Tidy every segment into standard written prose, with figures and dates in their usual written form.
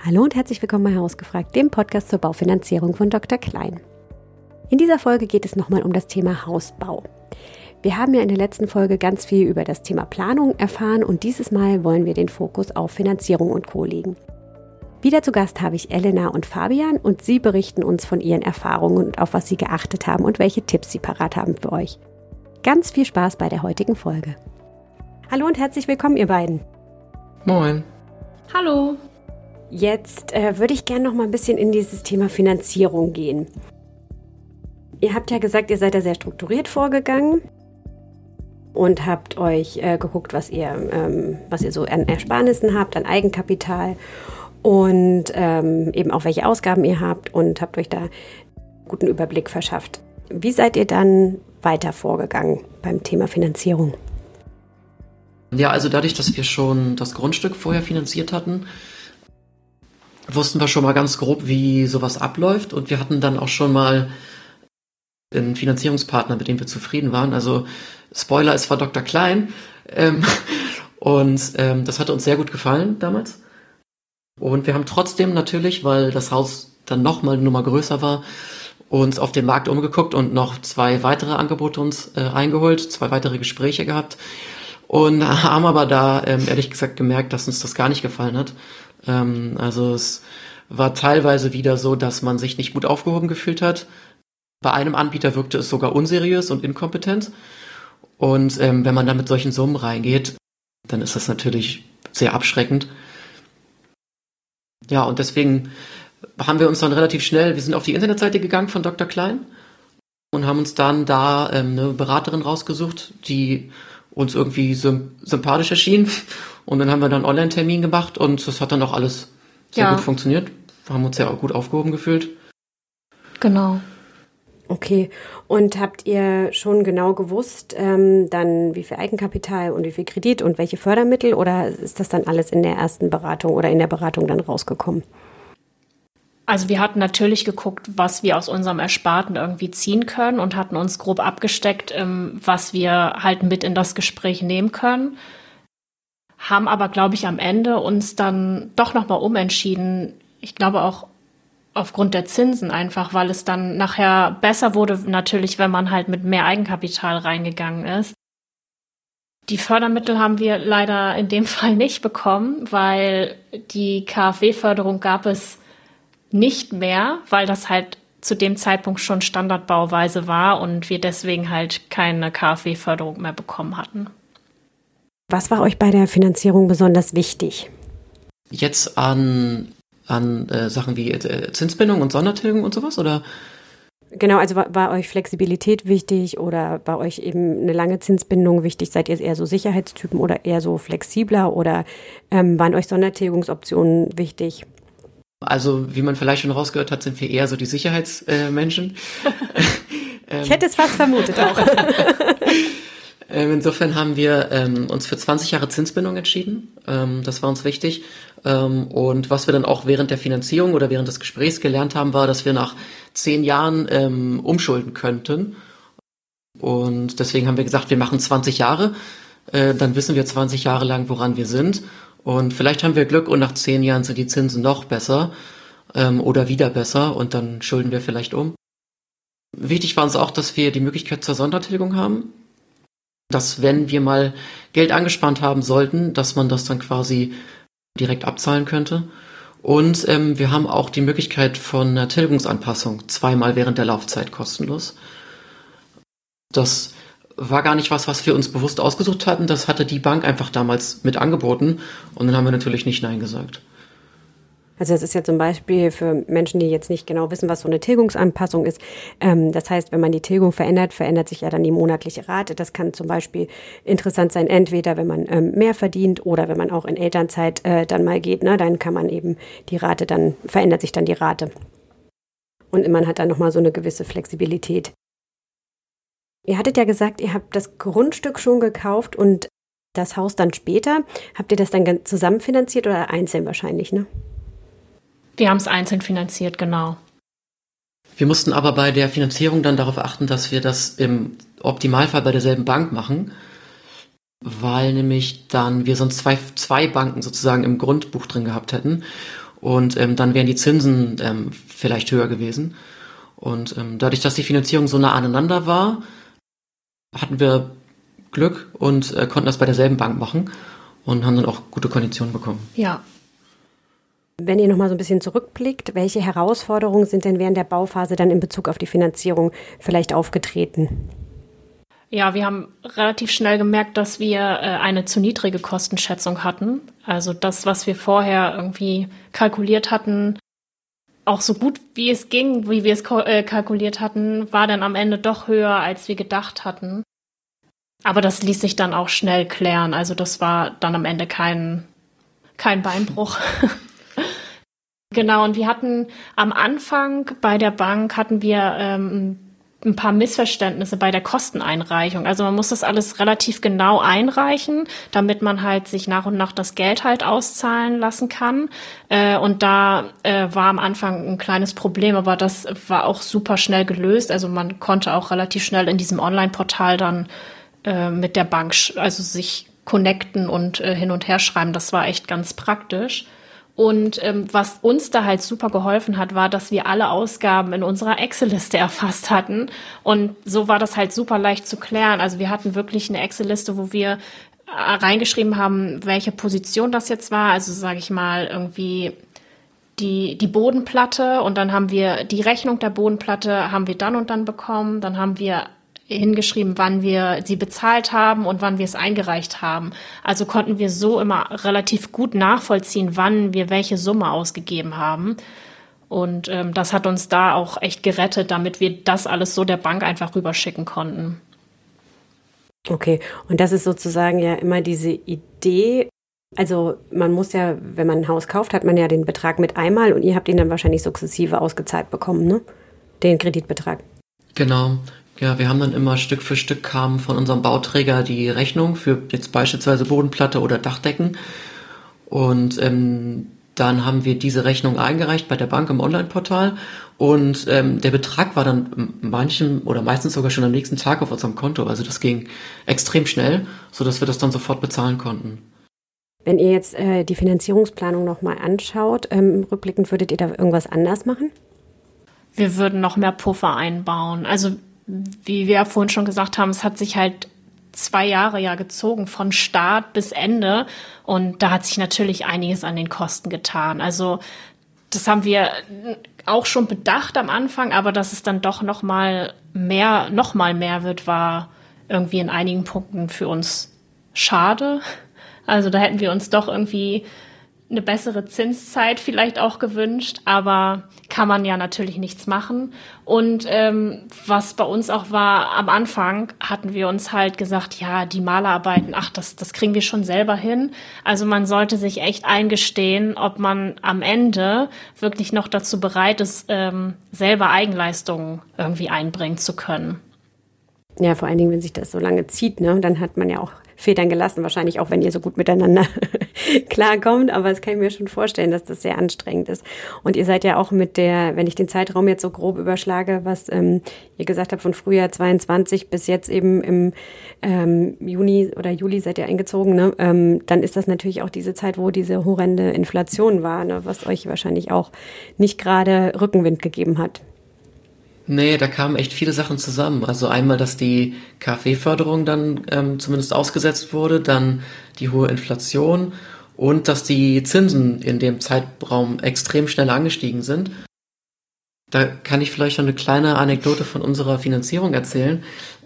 Hallo und herzlich willkommen bei Hausgefragt, dem Podcast zur Baufinanzierung von Dr. Klein. In dieser Folge geht es nochmal um das Thema Hausbau. Wir haben ja in der letzten Folge ganz viel über das Thema Planung erfahren und dieses Mal wollen wir den Fokus auf Finanzierung und Co. legen. Wieder zu Gast habe ich Elena und Fabian und sie berichten uns von ihren Erfahrungen und auf was sie geachtet haben und welche Tipps sie parat haben für euch. Ganz viel Spaß bei der heutigen Folge. Hallo und herzlich willkommen, ihr beiden. Moin. Hallo. Jetzt würde ich gerne noch mal ein bisschen in dieses Thema Finanzierung gehen. Ihr habt ja gesagt, ihr seid da sehr strukturiert vorgegangen und habt euch geguckt, was ihr so an Ersparnissen habt, an Eigenkapital und eben auch welche Ausgaben ihr habt und habt euch da einen guten Überblick verschafft. Wie seid ihr dann weiter vorgegangen beim Thema Finanzierung? Ja, also dadurch, dass wir schon das Grundstück vorher finanziert hatten, wussten wir schon mal ganz grob, wie sowas abläuft und wir hatten dann auch schon mal einen Finanzierungspartner, mit dem wir zufrieden waren. Also Spoiler, es war Dr. Klein und das hatte uns sehr gut gefallen damals. Und wir haben trotzdem natürlich, weil das Haus dann nochmal eine Nummer größer war, uns auf den Markt umgeguckt und noch 2 weitere Angebote uns eingeholt, 2 weitere Gespräche gehabt und haben aber da ehrlich gesagt gemerkt, dass uns das gar nicht gefallen hat. Also es war teilweise wieder so, dass man sich nicht gut aufgehoben gefühlt hat. Bei einem Anbieter wirkte es sogar unseriös und inkompetent. Und wenn man dann mit solchen Summen reingeht, dann ist das natürlich sehr abschreckend. Ja, und deswegen haben wir uns dann relativ schnell, wir sind auf die Internetseite gegangen von Dr. Klein und haben uns dann da eine Beraterin rausgesucht, die uns irgendwie sympathisch erschien. Und dann haben wir dann einen Online-Termin gemacht und das hat dann auch alles sehr gut funktioniert. Wir haben uns ja auch gut aufgehoben gefühlt. Genau. Okay, und habt ihr schon genau gewusst, dann wie viel Eigenkapital und wie viel Kredit und welche Fördermittel oder ist das dann alles in der ersten Beratung oder in der Beratung dann rausgekommen? Also wir hatten natürlich geguckt, was wir aus unserem Ersparten irgendwie ziehen können und hatten uns grob abgesteckt, was wir halt mit in das Gespräch nehmen können. Haben aber, glaube ich, am Ende uns dann doch nochmal umentschieden. Ich glaube auch aufgrund der Zinsen einfach, weil es dann nachher besser wurde, natürlich, wenn man halt mit mehr Eigenkapital reingegangen ist. Die Fördermittel haben wir leider in dem Fall nicht bekommen, weil die KfW-Förderung gab es nicht mehr, weil das halt zu dem Zeitpunkt schon Standardbauweise war und wir deswegen halt keine KfW-Förderung mehr bekommen hatten. Was war euch bei der Finanzierung besonders wichtig? Jetzt an Sachen wie Zinsbindung und Sondertilgung und sowas, oder? Genau, also war euch Flexibilität wichtig oder war euch eben eine lange Zinsbindung wichtig? Seid ihr eher so Sicherheitstypen oder eher so flexibler oder waren euch Sondertilgungsoptionen wichtig? Also, wie man vielleicht schon rausgehört hat, sind wir eher so die Sicherheitsmenschen. Ich hätte es fast vermutet auch. Insofern haben wir uns für 20 Jahre Zinsbindung entschieden. Das war uns wichtig. Und was wir dann auch während der Finanzierung oder während des Gesprächs gelernt haben, war, dass wir nach 10 Jahren umschulden könnten. Und deswegen haben wir gesagt, wir machen 20 Jahre. Dann wissen wir 20 Jahre lang, woran wir sind. Und vielleicht haben wir Glück und nach 10 Jahren sind die Zinsen noch besser oder wieder besser und dann schulden wir vielleicht um. Wichtig war uns auch, dass wir die Möglichkeit zur Sondertilgung haben. Dass wenn wir mal Geld angespannt haben sollten, dass man das dann quasi direkt abzahlen könnte. Und wir haben auch die Möglichkeit von einer Tilgungsanpassung 2-mal während der Laufzeit kostenlos. Das war gar nicht was wir uns bewusst ausgesucht hatten. Das hatte die Bank einfach damals mit angeboten und dann haben wir natürlich nicht Nein gesagt. Also das ist ja zum Beispiel für Menschen, die jetzt nicht genau wissen, was so eine Tilgungsanpassung ist. Das heißt, wenn man die Tilgung verändert sich ja dann die monatliche Rate. Das kann zum Beispiel interessant sein, entweder wenn man mehr verdient oder wenn man auch in Elternzeit dann mal geht, ne, dann kann man eben die Rate, dann verändert sich dann die Rate. Und man hat dann nochmal so eine gewisse Flexibilität. Ihr hattet ja gesagt, ihr habt das Grundstück schon gekauft und das Haus dann später. Habt ihr das dann zusammen finanziert oder einzeln wahrscheinlich, ne? Wir haben es einzeln finanziert, genau. Wir mussten aber bei der Finanzierung dann darauf achten, dass wir das im Optimalfall bei derselben Bank machen, weil nämlich dann wir sonst zwei Banken sozusagen im Grundbuch drin gehabt hätten. und dann wären die Zinsen vielleicht höher gewesen. Und dadurch, dass die Finanzierung so nah aneinander war, hatten wir Glück und konnten das bei derselben Bank machen und haben dann auch gute Konditionen bekommen. Ja. Wenn ihr nochmal so ein bisschen zurückblickt, welche Herausforderungen sind denn während der Bauphase dann in Bezug auf die Finanzierung vielleicht aufgetreten? Ja, wir haben relativ schnell gemerkt, dass wir eine zu niedrige Kostenschätzung hatten. Also das, was wir vorher irgendwie kalkuliert hatten, auch so gut wie es ging, wie wir es kalkuliert hatten, war dann am Ende doch höher, als wir gedacht hatten. Aber das ließ sich dann auch schnell klären. Also das war dann am Ende kein Beinbruch. Genau, und wir hatten am Anfang bei der Bank hatten wir ein paar Missverständnisse bei der Kosteneinreichung. Also man muss das alles relativ genau einreichen, damit man halt sich nach und nach das Geld halt auszahlen lassen kann. Und da war am Anfang ein kleines Problem, aber das war auch super schnell gelöst. Also man konnte auch relativ schnell in diesem Online-Portal dann mit der Bank also sich connecten und hin und her schreiben. Das war echt ganz praktisch. Und was uns da halt super geholfen hat, war, dass wir alle Ausgaben in unserer Excel-Liste erfasst hatten. Und so war das halt super leicht zu klären. Also wir hatten wirklich eine Excel-Liste, wo wir reingeschrieben haben, welche Position das jetzt war. Also sage ich mal irgendwie die Bodenplatte. Und dann haben wir die Rechnung der Bodenplatte haben wir dann und dann bekommen. Dann haben wir hingeschrieben, wann wir sie bezahlt haben und wann wir es eingereicht haben. Also konnten wir so immer relativ gut nachvollziehen, wann wir welche Summe ausgegeben haben. Und das hat uns da auch echt gerettet, damit wir das alles so der Bank einfach rüberschicken konnten. Okay, und das ist sozusagen ja immer diese Idee. Also man muss ja, wenn man ein Haus kauft, hat man ja den Betrag mit einmal und ihr habt ihn dann wahrscheinlich sukzessive ausgezahlt bekommen, ne? Den Kreditbetrag. Genau. Ja, wir haben dann immer Stück für Stück kam von unserem Bauträger die Rechnung für jetzt beispielsweise Bodenplatte oder Dachdecken. Und dann haben wir diese Rechnung eingereicht bei der Bank im Online-Portal. Und der Betrag war dann manchem oder meistens sogar schon am nächsten Tag auf unserem Konto. Also das ging extrem schnell, sodass wir das dann sofort bezahlen konnten. Wenn ihr jetzt die Finanzierungsplanung nochmal anschaut, rückblickend würdet ihr da irgendwas anders machen? Wir würden noch mehr Puffer einbauen. Also wie wir ja vorhin schon gesagt haben, es hat sich halt 2 Jahre ja gezogen, von Start bis Ende. Und da hat sich natürlich einiges an den Kosten getan. Also das haben wir auch schon bedacht am Anfang, aber dass es dann doch noch mal mehr wird, war irgendwie in einigen Punkten für uns schade. Also da hätten wir uns doch irgendwie eine bessere Zinszeit vielleicht auch gewünscht, aber kann man ja natürlich nichts machen. Und was bei uns auch war, am Anfang hatten wir uns halt gesagt, ja, die Malerarbeiten, das kriegen wir schon selber hin. Also man sollte sich echt eingestehen, ob man am Ende wirklich noch dazu bereit ist, selber Eigenleistungen irgendwie einbringen zu können. Ja, vor allen Dingen, wenn sich das so lange zieht, ne, dann hat man ja auch Federn gelassen, wahrscheinlich auch, wenn ihr so gut miteinander klarkommt, aber das kann ich mir schon vorstellen, dass das sehr anstrengend ist. Und ihr seid ja auch wenn ich den Zeitraum jetzt so grob überschlage, was ihr gesagt habt, von Frühjahr 22 bis jetzt eben im Juni oder Juli seid ihr eingezogen, ne? Dann ist das natürlich auch diese Zeit, wo diese horrende Inflation war, ne? Was euch wahrscheinlich auch nicht gerade Rückenwind gegeben hat. Nee, da kamen echt viele Sachen zusammen. Also einmal, dass die KfW-Förderung dann zumindest ausgesetzt wurde, dann die hohe Inflation und dass die Zinsen in dem Zeitraum extrem schnell angestiegen sind. Da kann ich vielleicht schon eine kleine Anekdote von unserer Finanzierung erzählen.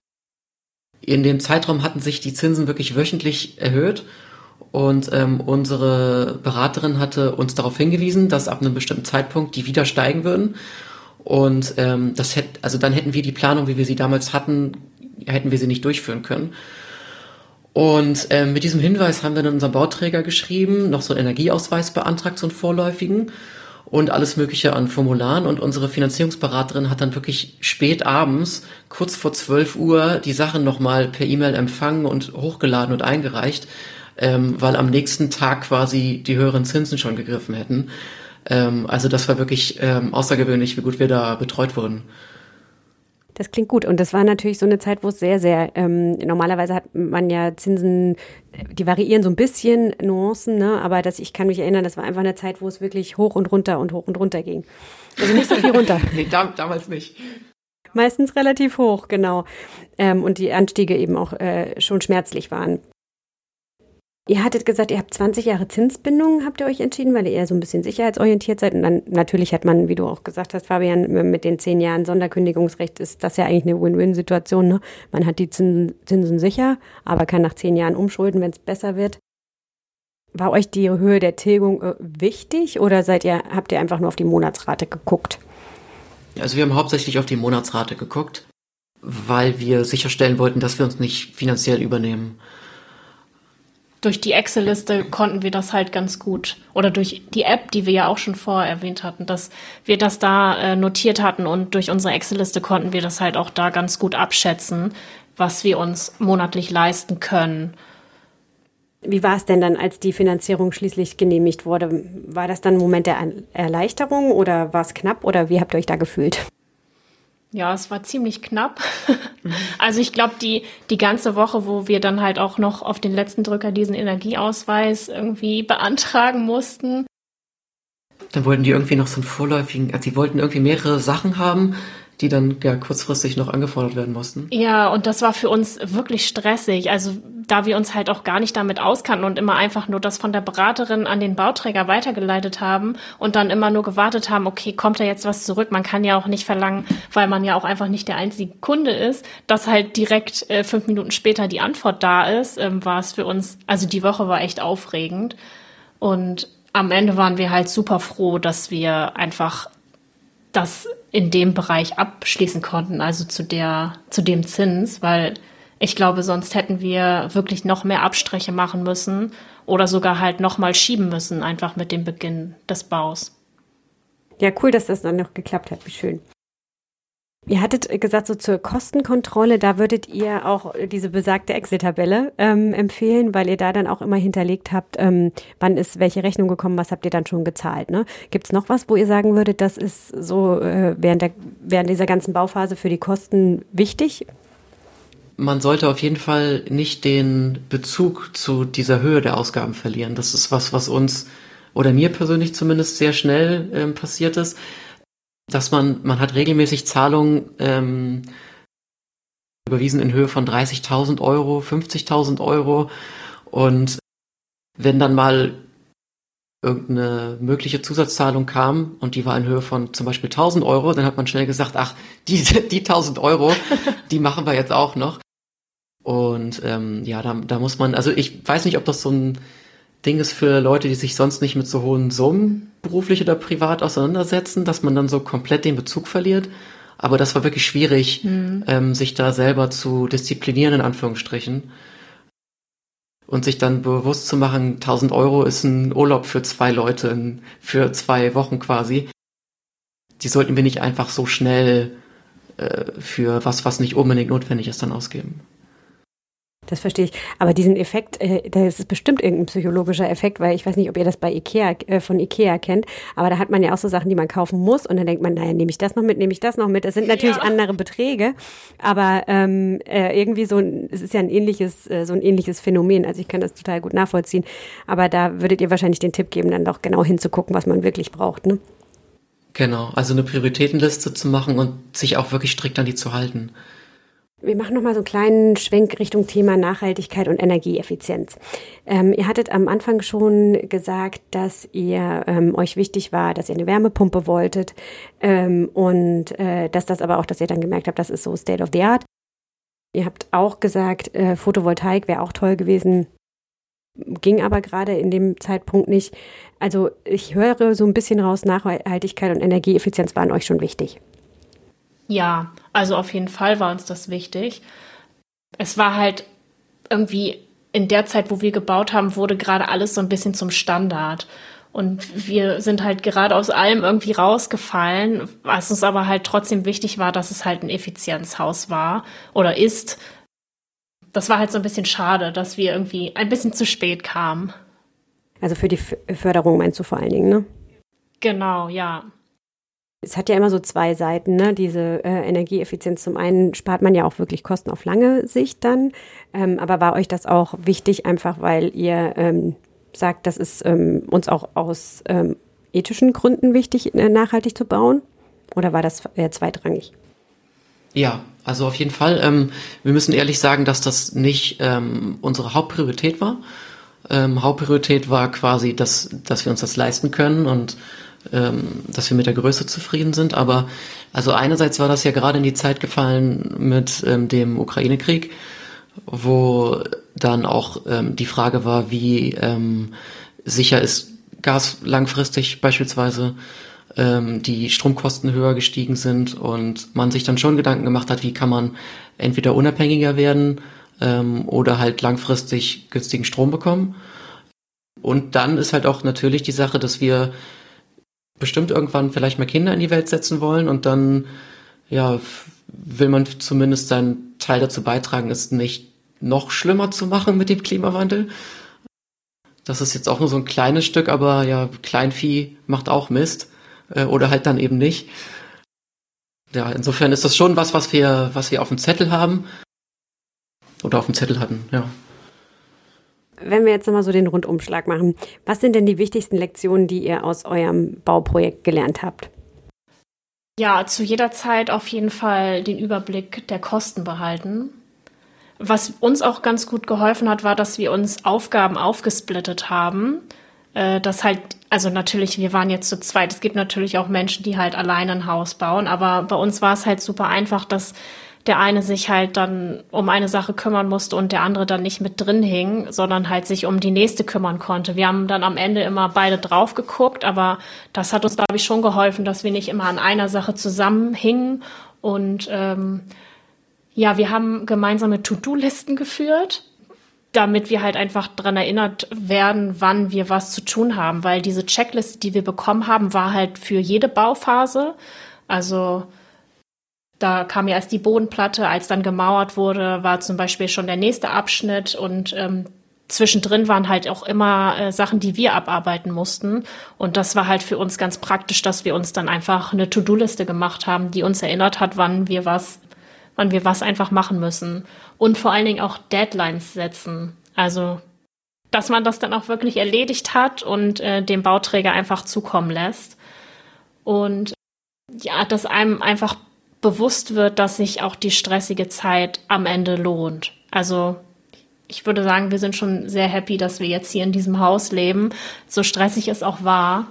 In dem Zeitraum hatten sich die Zinsen wirklich wöchentlich erhöht und unsere Beraterin hatte uns darauf hingewiesen, dass ab einem bestimmten Zeitpunkt die wieder steigen würden. Und dann hätten wir die Planung, wie wir sie damals hatten, hätten wir sie nicht durchführen können. Und mit diesem Hinweis haben wir dann unserem Bauträger geschrieben, noch so einen Energieausweis beantragt, so einen vorläufigen und alles Mögliche an Formularen. Und unsere Finanzierungsberaterin hat dann wirklich spät abends, kurz vor 12 Uhr, die Sachen nochmal per E-Mail empfangen und hochgeladen und eingereicht, weil am nächsten Tag quasi die höheren Zinsen schon gegriffen hätten. Also das war wirklich außergewöhnlich, wie gut wir da betreut wurden. Das klingt gut. Und das war natürlich so eine Zeit, wo es sehr, sehr, normalerweise hat man ja Zinsen, die variieren so ein bisschen, Nuancen, ne? Aber ich kann mich erinnern, das war einfach eine Zeit, wo es wirklich hoch und runter ging. Also nicht so viel runter. Nee, damals nicht. Meistens relativ hoch, genau. Und die Anstiege eben auch schon schmerzlich waren. Ihr hattet gesagt, ihr habt 20 Jahre Zinsbindung, habt ihr euch entschieden, weil ihr eher so ein bisschen sicherheitsorientiert seid. Und dann natürlich hat man, wie du auch gesagt hast, Fabian, mit den 10 Jahren Sonderkündigungsrecht ist das ja eigentlich eine Win-Win-Situation. Ne? Man hat die Zinsen sicher, aber kann nach 10 Jahren umschulden, wenn es besser wird. War euch die Höhe der Tilgung wichtig oder habt ihr einfach nur auf die Monatsrate geguckt? Also wir haben hauptsächlich auf die Monatsrate geguckt, weil wir sicherstellen wollten, dass wir uns nicht finanziell übernehmen. Durch die Excel-Liste konnten wir das halt ganz gut. Oder durch die App, die wir ja auch schon vorher erwähnt hatten, dass wir das da notiert hatten. Und durch unsere Excel-Liste konnten wir das halt auch da ganz gut abschätzen, was wir uns monatlich leisten können. Wie war es denn dann, als die Finanzierung schließlich genehmigt wurde? War das dann ein Moment der Erleichterung oder war es knapp oder wie habt ihr euch da gefühlt? Ja, es war ziemlich knapp. Also ich glaube, die ganze Woche, wo wir dann halt auch noch auf den letzten Drücker diesen Energieausweis irgendwie beantragen mussten. Dann wollten die irgendwie noch so einen vorläufigen, also die wollten irgendwie mehrere Sachen haben, die dann ja kurzfristig noch angefordert werden mussten. Ja, und das war für uns wirklich stressig. Also da wir uns halt auch gar nicht damit auskannten und immer einfach nur das von der Beraterin an den Bauträger weitergeleitet haben und dann immer nur gewartet haben, okay, kommt da jetzt was zurück? Man kann ja auch nicht verlangen, weil man ja auch einfach nicht der einzige Kunde ist, dass halt direkt 5 Minuten später die Antwort da ist, war es für uns, also die Woche war echt aufregend. Und am Ende waren wir halt super froh, dass wir einfach das in dem Bereich abschließen konnten, also zu dem Zins, weil ich glaube, sonst hätten wir wirklich noch mehr Abstriche machen müssen oder sogar halt noch mal schieben müssen, einfach mit dem Beginn des Baus. Ja, cool, dass das dann noch geklappt hat. Wie schön. Ihr hattet gesagt, so zur Kostenkontrolle, da würdet ihr auch diese besagte Excel-Tabelle empfehlen, weil ihr da dann auch immer hinterlegt habt, wann ist welche Rechnung gekommen, was habt ihr dann schon gezahlt. Ne? Gibt es noch was, wo ihr sagen würdet, das ist so während dieser ganzen Bauphase für die Kosten wichtig? Man sollte auf jeden Fall nicht den Bezug zu dieser Höhe der Ausgaben verlieren. Das ist was uns, oder mir persönlich zumindest, sehr schnell passiert ist. Dass man hat regelmäßig Zahlungen überwiesen in Höhe von 30.000 Euro, 50.000 Euro. Und wenn dann mal irgendeine mögliche Zusatzzahlung kam und die war in Höhe von zum Beispiel 1.000 Euro, dann hat man schnell gesagt, ach, die 1.000 Euro, die machen wir jetzt auch noch. Und ja, da muss man, also ich weiß nicht, ob das so ein Ding ist für Leute, die sich sonst nicht mit so hohen Summen beruflich oder privat auseinandersetzen, dass man dann so komplett den Bezug verliert. Aber das war wirklich schwierig, sich da selber zu disziplinieren, in Anführungsstrichen. Und sich dann bewusst zu machen, 1.000 Euro ist ein Urlaub für 2 Leute, für 2 Wochen quasi. Die sollten wir nicht einfach so schnell für was nicht unbedingt notwendig ist, dann ausgeben. Das verstehe ich. Aber diesen Effekt, das ist bestimmt irgendein psychologischer Effekt, weil ich weiß nicht, ob ihr das bei von Ikea kennt, aber da hat man ja auch so Sachen, die man kaufen muss und dann denkt man, naja, nehme ich das noch mit, nehme ich das noch mit. Das sind natürlich andere Beträge, aber irgendwie es ist ja so ein ähnliches Phänomen. Also ich kann das total gut nachvollziehen. Aber da würdet ihr wahrscheinlich den Tipp geben, dann doch genau hinzugucken, was man wirklich braucht, ne? Genau, also eine Prioritätenliste zu machen und sich auch wirklich strikt an die zu halten. Wir machen nochmal so einen kleinen Schwenk Richtung Thema Nachhaltigkeit und Energieeffizienz. Ihr hattet am Anfang schon gesagt, dass euch wichtig war, dass ihr eine Wärmepumpe wolltet und dass das aber auch, dass ihr dann gemerkt habt, das ist so State of the Art. Ihr habt auch gesagt, Photovoltaik wäre auch toll gewesen, ging aber gerade in dem Zeitpunkt nicht. Also ich höre so ein bisschen raus, Nachhaltigkeit und Energieeffizienz waren euch schon wichtig. Ja, also auf jeden Fall war uns das wichtig. Es war halt irgendwie in der Zeit, wo wir gebaut haben, wurde gerade alles so ein bisschen zum Standard. Und wir sind halt gerade aus allem irgendwie rausgefallen, was uns aber halt trotzdem wichtig war, dass es halt ein Effizienzhaus war oder ist. Das war halt so ein bisschen schade, dass wir irgendwie ein bisschen zu spät kamen. Also für die Förderung meinst du vor allen Dingen, ne? Genau, ja. Es hat ja immer so zwei Seiten, ne? Diese Energieeffizienz. Zum einen spart man ja auch wirklich Kosten auf lange Sicht dann. Aber war euch das auch wichtig, einfach weil ihr sagt, das ist uns auch aus ethischen Gründen wichtig, nachhaltig zu bauen? Oder war das eher zweitrangig? Ja, also auf jeden Fall. Wir müssen ehrlich sagen, dass das nicht unsere Hauptpriorität war. Hauptpriorität war quasi, dass wir uns das leisten können und dass wir mit der Größe zufrieden sind. Aber also einerseits war das ja gerade in die Zeit gefallen mit dem Ukraine-Krieg, wo dann auch die Frage war, wie sicher ist Gas langfristig beispielsweise, die Stromkosten höher gestiegen sind und man sich dann schon Gedanken gemacht hat, wie kann man entweder unabhängiger werden oder halt langfristig günstigen Strom bekommen. Und dann ist halt auch natürlich die Sache, dass wir bestimmt irgendwann vielleicht mal Kinder in die Welt setzen wollen und dann ja will man zumindest seinen Teil dazu beitragen, es nicht noch schlimmer zu machen mit dem Klimawandel. Das ist jetzt auch nur so ein kleines Stück, aber ja, Kleinvieh macht auch Mist. Oder halt dann eben nicht. Ja, insofern ist das schon was wir auf dem Zettel haben. Oder auf dem Zettel hatten, ja. Wenn wir jetzt nochmal so den Rundumschlag machen, was sind denn die wichtigsten Lektionen, die ihr aus eurem Bauprojekt gelernt habt? Ja, zu jeder Zeit auf jeden Fall den Überblick der Kosten behalten. Was uns auch ganz gut geholfen hat, war, dass wir uns Aufgaben aufgesplittet haben. Das halt, also natürlich, wir waren jetzt zu zweit. Es gibt natürlich auch Menschen, die halt alleine ein Haus bauen, aber bei uns war es halt super einfach, dass der eine sich halt dann um eine Sache kümmern musste und der andere dann nicht mit drin hing, sondern halt sich um die nächste kümmern konnte. Wir haben dann am Ende immer beide drauf geguckt, aber das hat uns, glaube ich, schon geholfen, dass wir nicht immer an einer Sache zusammenhingen. Und ja, wir haben gemeinsame To-Do-Listen geführt, damit wir halt einfach daran erinnert werden, wann wir was zu tun haben. Weil diese Checkliste, die wir bekommen haben, war halt für jede Bauphase. Also da kam ja erst die Bodenplatte, als dann gemauert wurde, war zum Beispiel schon der nächste Abschnitt und zwischendrin waren halt auch immer Sachen, die wir abarbeiten mussten. Und das war halt für uns ganz praktisch, dass wir uns dann einfach eine To-Do-Liste gemacht haben, die uns erinnert hat, wann wir was einfach machen müssen. Und vor allen Dingen auch Deadlines setzen. Also, dass man das dann auch wirklich erledigt hat und dem Bauträger einfach zukommen lässt. Und ja, dass einem einfach bewusst wird, dass sich auch die stressige Zeit am Ende lohnt. Also, ich würde sagen, wir sind schon sehr happy, dass wir jetzt hier in diesem Haus leben. So stressig es auch war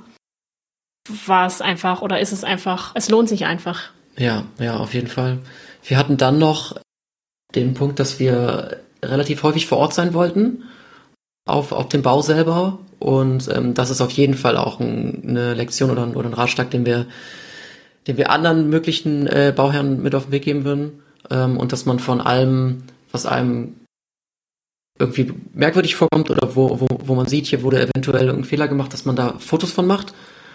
es einfach, oder ist es einfach, es lohnt sich einfach. Ja, auf jeden Fall. Wir hatten dann noch den Punkt, dass wir relativ häufig vor Ort sein wollten, auf dem Bau selber. Und das ist auf jeden Fall auch eine Lektion oder ein Ratschlag, den wir anderen möglichen Bauherren mit auf den Weg geben würden. Und dass man von allem, was einem irgendwie merkwürdig vorkommt oder wo man sieht, hier wurde eventuell irgendein Fehler gemacht, dass man da Fotos von macht.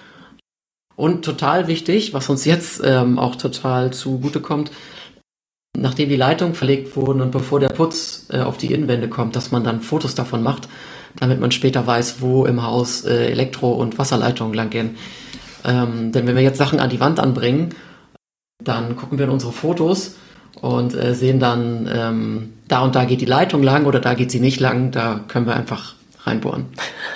Und total wichtig, was uns jetzt auch total zugutekommt, nachdem die Leitungen verlegt wurden und bevor der Putz auf die Innenwände kommt, dass man dann Fotos davon macht, damit man später weiß, wo im Haus Elektro- und Wasserleitungen langgehen. Denn wenn wir jetzt Sachen an die Wand anbringen, dann gucken wir in unsere Fotos und sehen dann, da und da geht die Leitung lang oder da geht sie nicht lang, da können wir einfach reinbohren.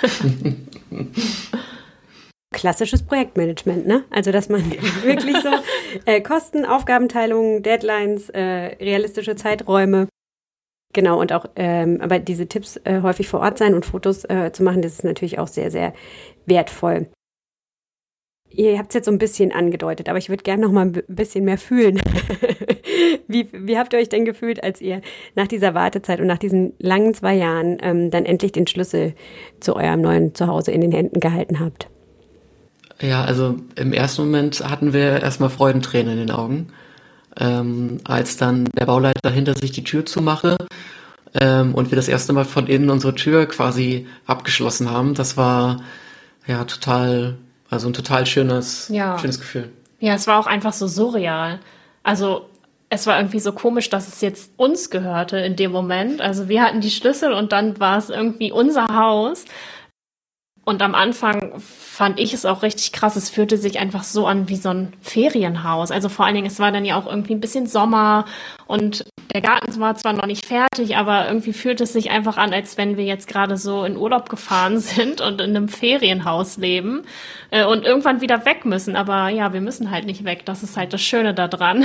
Klassisches Projektmanagement, ne? Also, dass man wirklich so Kosten, Aufgabenteilung, Deadlines, realistische Zeiträume, genau, und auch, aber diese Tipps häufig vor Ort sein und Fotos zu machen, das ist natürlich auch sehr, sehr wertvoll. Ihr habt es jetzt so ein bisschen angedeutet, aber ich würde gerne noch mal ein bisschen mehr fühlen. Wie habt ihr euch denn gefühlt, als ihr nach dieser Wartezeit und nach diesen langen 2 Jahren dann endlich den Schlüssel zu eurem neuen Zuhause in den Händen gehalten habt? Ja, also im ersten Moment hatten wir erstmal Freudentränen in den Augen, als dann der Bauleiter hinter sich die Tür zumachte und wir das erste Mal von innen unsere Tür quasi abgeschlossen haben. Das war ja ein total schönes Gefühl. Ja, es war auch einfach so surreal. Also es war irgendwie so komisch, dass es jetzt uns gehörte in dem Moment. Also wir hatten die Schlüssel und dann war es irgendwie unser Haus. Und am Anfang fand ich es auch richtig krass. Es fühlte sich einfach so an wie so ein Ferienhaus. Also vor allen Dingen, es war dann ja auch irgendwie ein bisschen Sommer und der Garten war zwar noch nicht fertig, aber irgendwie fühlte es sich einfach an, als wenn wir jetzt gerade so in Urlaub gefahren sind und in einem Ferienhaus leben und irgendwann wieder weg müssen. Aber ja, wir müssen halt nicht weg. Das ist halt das Schöne daran.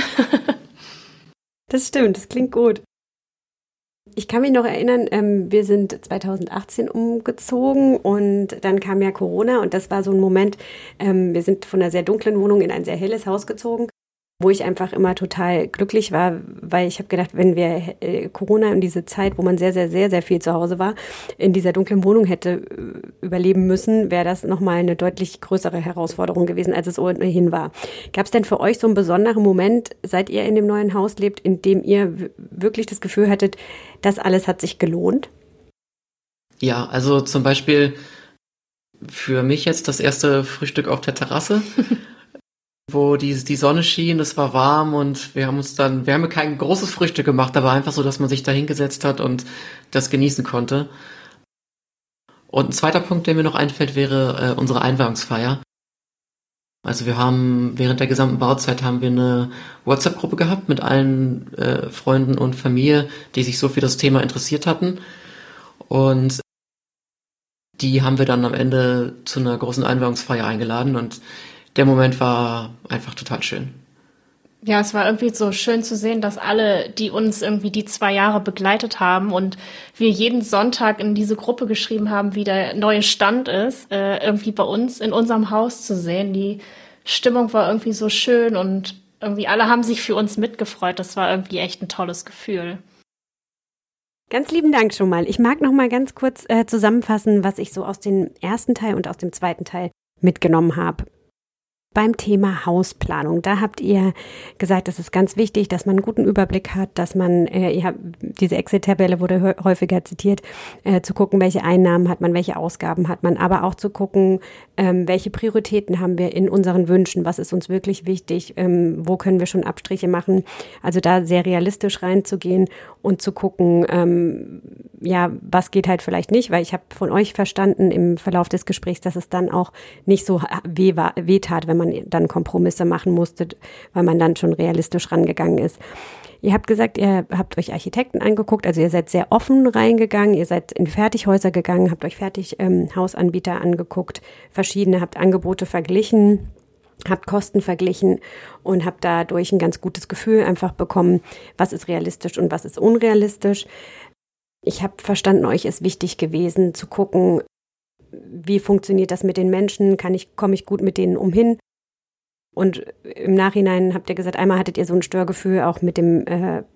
Das stimmt, das klingt gut. Ich kann mich noch erinnern, wir sind 2018 umgezogen und dann kam ja Corona und das war so ein Moment, wir sind von einer sehr dunklen Wohnung in ein sehr helles Haus gezogen, wo ich einfach immer total glücklich war, weil ich habe gedacht, wenn wir Corona und diese Zeit, wo man sehr, sehr, sehr, sehr viel zu Hause war, in dieser dunklen Wohnung hätte überleben müssen, wäre das nochmal eine deutlich größere Herausforderung gewesen, als es ohnehin war. Gab es denn für euch so einen besonderen Moment, seit ihr in dem neuen Haus lebt, in dem ihr wirklich das Gefühl hattet, das alles hat sich gelohnt? Ja, also zum Beispiel für mich jetzt das erste Frühstück auf der Terrasse, wo die Sonne schien, es war warm und wir haben kein großes Frühstück gemacht, aber einfach so, dass man sich da hingesetzt hat und das genießen konnte. Und ein zweiter Punkt, der mir noch einfällt, wäre unsere Einweihungsfeier. Also während der gesamten Bauzeit haben wir eine WhatsApp-Gruppe gehabt mit allen Freunden und Familie, die sich so für das Thema interessiert hatten. Und die haben wir dann am Ende zu einer großen Einweihungsfeier eingeladen und der Moment war einfach total schön. Ja, es war irgendwie so schön zu sehen, dass alle, die uns irgendwie die 2 Jahre begleitet haben und wir jeden Sonntag in diese Gruppe geschrieben haben, wie der neue Stand ist, irgendwie bei uns in unserem Haus zu sehen. Die Stimmung war irgendwie so schön und irgendwie alle haben sich für uns mitgefreut. Das war irgendwie echt ein tolles Gefühl. Ganz lieben Dank schon mal. Ich mag noch mal ganz kurz zusammenfassen, was ich so aus dem ersten Teil und aus dem zweiten Teil mitgenommen habe. Beim Thema Hausplanung, da habt ihr gesagt, es ist ganz wichtig, dass man einen guten Überblick hat, dass man, diese Excel-Tabelle wurde häufiger zitiert, zu gucken, welche Einnahmen hat man, welche Ausgaben hat man, aber auch zu gucken, welche Prioritäten haben wir in unseren Wünschen, was ist uns wirklich wichtig, wo können wir schon Abstriche machen, also da sehr realistisch reinzugehen und zu gucken, was geht halt vielleicht nicht, weil ich habe von euch verstanden im Verlauf des Gesprächs, dass es dann auch nicht so wehtat, wenn man dann Kompromisse machen musste, weil man dann schon realistisch rangegangen ist. Ihr habt gesagt, ihr habt euch Architekten angeguckt, also ihr seid sehr offen reingegangen, ihr seid in Fertighäuser gegangen, habt euch Fertighausanbieter angeguckt, verschiedene, habt Angebote verglichen, habt Kosten verglichen und habt dadurch ein ganz gutes Gefühl einfach bekommen, was ist realistisch und was ist unrealistisch. Ich habe verstanden, euch ist wichtig gewesen zu gucken, wie funktioniert das mit den Menschen, komme ich gut mit denen umhin? Und im Nachhinein habt ihr gesagt, einmal hattet ihr so ein Störgefühl auch mit dem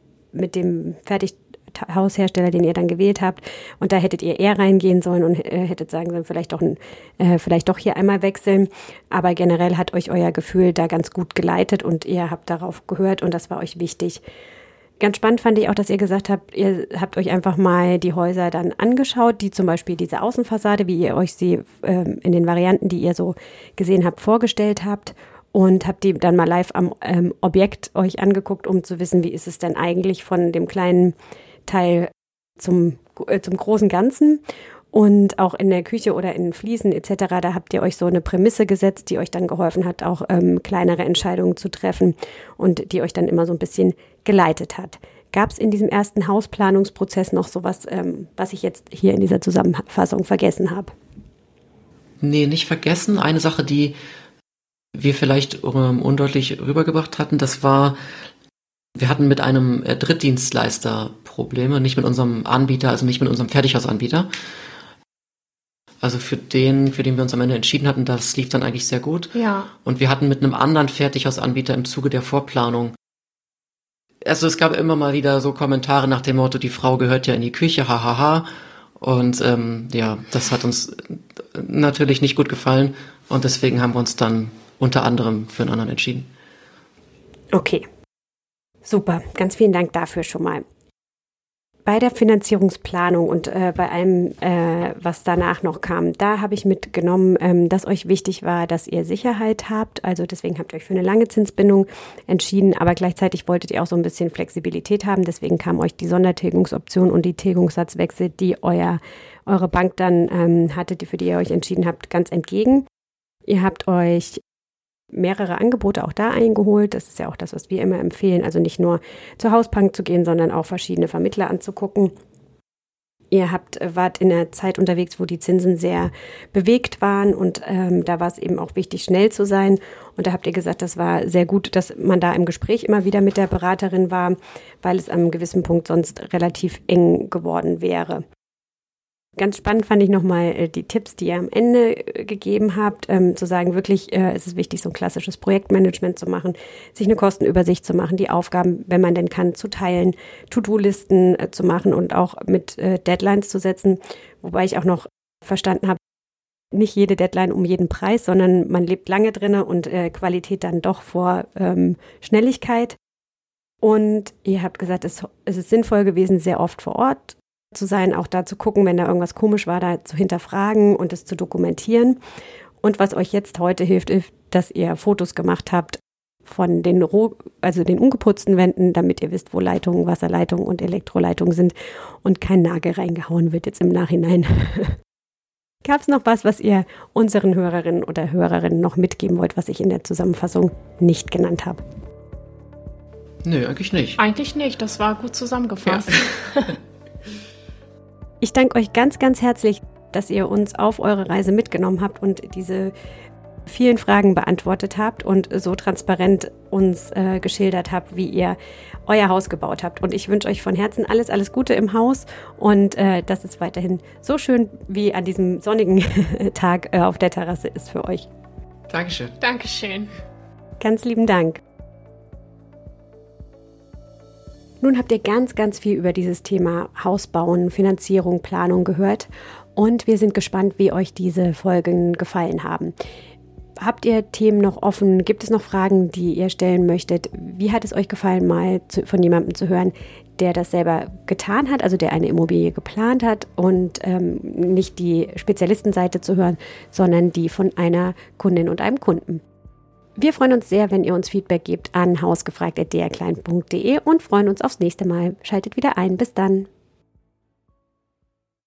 Fertighaushersteller, den ihr dann gewählt habt. Und da hättet ihr eher reingehen sollen und hättet sagen sollen, vielleicht doch hier einmal wechseln. Aber generell hat euch euer Gefühl da ganz gut geleitet und ihr habt darauf gehört und das war euch wichtig. Ganz spannend fand ich auch, dass ihr gesagt habt, ihr habt euch einfach mal die Häuser dann angeschaut, die zum Beispiel diese Außenfassade, wie ihr euch sie in den Varianten, die ihr so gesehen habt, vorgestellt habt und habt die dann mal live am Objekt euch angeguckt, um zu wissen, wie ist es denn eigentlich von dem kleinen Teil zum großen Ganzen. Und auch in der Küche oder in Fliesen etc., da habt ihr euch so eine Prämisse gesetzt, die euch dann geholfen hat, auch kleinere Entscheidungen zu treffen und die euch dann immer so ein bisschen geleitet hat. Gab es in diesem ersten Hausplanungsprozess noch sowas, was ich jetzt hier in dieser Zusammenfassung vergessen habe? Nee, nicht vergessen. Eine Sache, die wir vielleicht undeutlich rübergebracht hatten, das war, wir hatten mit einem Drittdienstleister Probleme, nicht mit unserem Anbieter, also nicht mit unserem Fertighausanbieter. Also für den wir uns am Ende entschieden hatten, das lief dann eigentlich sehr gut. Ja. Und wir hatten mit einem anderen Fertighausanbieter im Zuge der Vorplanung, also es gab immer mal wieder so Kommentare nach dem Motto, die Frau gehört ja in die Küche, hahaha. Und das hat uns natürlich nicht gut gefallen und deswegen haben wir uns dann unter anderem für einen anderen entschieden. Okay, super, ganz vielen Dank dafür schon mal. Bei der Finanzierungsplanung und bei allem, was danach noch kam, da habe ich mitgenommen, dass euch wichtig war, dass ihr Sicherheit habt. Also deswegen habt ihr euch für eine lange Zinsbindung entschieden, aber gleichzeitig wolltet ihr auch so ein bisschen Flexibilität haben. Deswegen kam euch die Sondertilgungsoption und die Tilgungssatzwechsel, die eure Bank dann hatte, für die ihr euch entschieden habt, ganz entgegen. Ihr habt euch mehrere Angebote auch da eingeholt. Das ist ja auch das, was wir immer empfehlen. Also nicht nur zur Hausbank zu gehen, sondern auch verschiedene Vermittler anzugucken. Ihr wart in einer Zeit unterwegs, wo die Zinsen sehr bewegt waren und da war es eben auch wichtig, schnell zu sein. Und da habt ihr gesagt, das war sehr gut, dass man da im Gespräch immer wieder mit der Beraterin war, weil es an einem gewissen Punkt sonst relativ eng geworden wäre. Ganz spannend fand ich nochmal die Tipps, die ihr am Ende gegeben habt, zu sagen, wirklich ist es wichtig, so ein klassisches Projektmanagement zu machen, sich eine Kostenübersicht zu machen, die Aufgaben, wenn man denn kann, zu teilen, To-Do-Listen zu machen und auch mit Deadlines zu setzen, wobei ich auch noch verstanden habe, nicht jede Deadline um jeden Preis, sondern man lebt lange drinne und Qualität dann doch vor Schnelligkeit. Und ihr habt gesagt, es ist sinnvoll gewesen, sehr oft vor Ort zu sein, auch da zu gucken, wenn da irgendwas komisch war, da zu hinterfragen und es zu dokumentieren. Und was euch jetzt heute hilft, ist, dass ihr Fotos gemacht habt von den den ungeputzten Wänden, damit ihr wisst, wo Leitungen, Wasserleitungen und Elektroleitungen sind und kein Nagel reingehauen wird jetzt im Nachhinein. Gab es noch was ihr unseren Hörerinnen oder Hörerinnen noch mitgeben wollt, was ich in der Zusammenfassung nicht genannt habe? Nö, eigentlich nicht. Eigentlich nicht, das war gut zusammengefasst. Ja. Ich danke euch ganz, ganz herzlich, dass ihr uns auf eure Reise mitgenommen habt und diese vielen Fragen beantwortet habt und so transparent uns geschildert habt, wie ihr euer Haus gebaut habt. Und ich wünsche euch von Herzen alles, alles Gute im Haus und dass es weiterhin so schön wie an diesem sonnigen Tag auf der Terrasse ist für euch. Dankeschön. Dankeschön. Ganz lieben Dank. Nun habt ihr ganz, ganz viel über dieses Thema Hausbauen, Finanzierung, Planung gehört und wir sind gespannt, wie euch diese Folgen gefallen haben. Habt ihr Themen noch offen? Gibt es noch Fragen, die ihr stellen möchtet? Wie hat es euch gefallen, mal von jemandem zu hören, der das selber getan hat, also der eine Immobilie geplant hat und nicht die Spezialistenseite zu hören, sondern die von einer Kundin und einem Kunden? Wir freuen uns sehr, wenn ihr uns Feedback gebt an hausgefragt@drklein.de und freuen uns aufs nächste Mal. Schaltet wieder ein. Bis dann.